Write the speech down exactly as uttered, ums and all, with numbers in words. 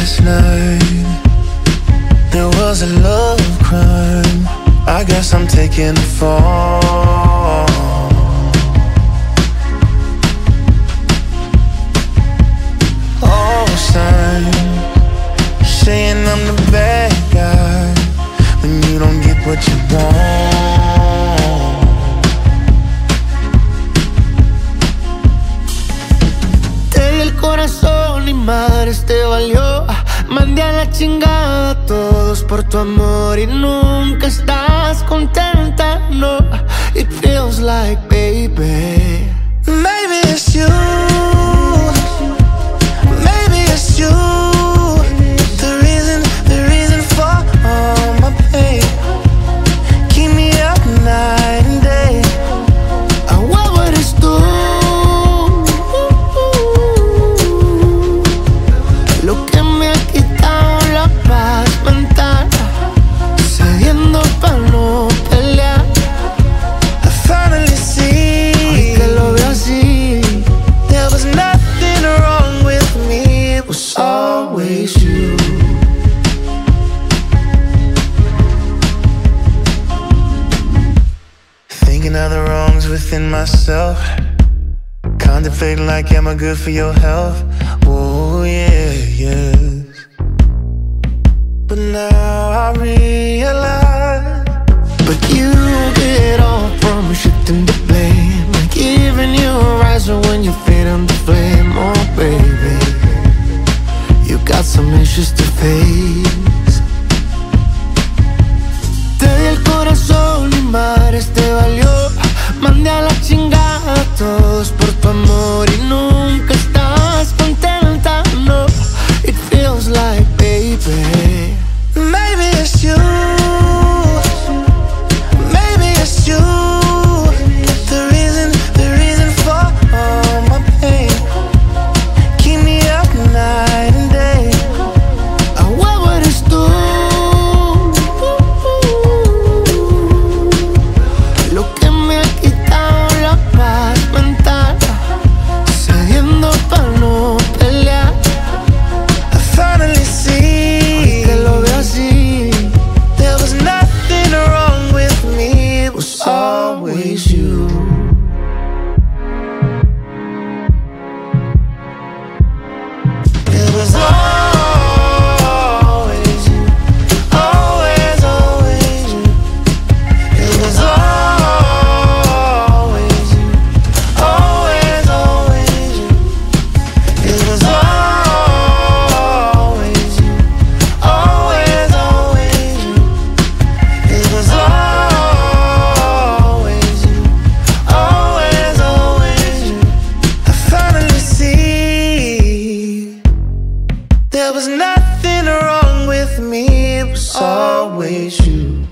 last night. There was a love crime. I guess I'm taking the fall. All signs saying I'm the bad guy when you don't get what you want. Te di el corazón y madres te valió. Mandé a la chingada a todos por tu amor y nunca estás contenta, no. It feels like, baby, maybe it's you, maybe it's you. The reason, the reason for all my pain. Keep me up night and day. ¿a huevo eres tú? Lo que me ha quitado la paz mental, cediendo pa' no pelear. I finally see, Hoy que lo veo así, there was nothing wrong with me. It was always you. thinking of the wrongs within myself, contemplating like, am I good for your health? Oh yeah, yes. But now I realize, But you get off from shifting the blame, like giving you a riser when you fade on the flame. Oh baby, you got some issues to face. Te di el corazón y madres te valió. Mandé a la chingada a todos por tu amor y nunca estás contenta, no. It feels like, baby, maybe it's you, maybe it's you. The reason, the reason for all my pain. Keep me up night and day. ¿a huevo eres tú? Lo que me ha quitado la paz mental, cediendo pa' no pelear. I finally see, Hoy que lo veo así, there was nothing wrong with me. It was always you. It was always you, always, always you. It was always you, always, always you. It was always you, always, always you. It was always you, always, always you. I finally see, there was nothing wrong with me. It was always you.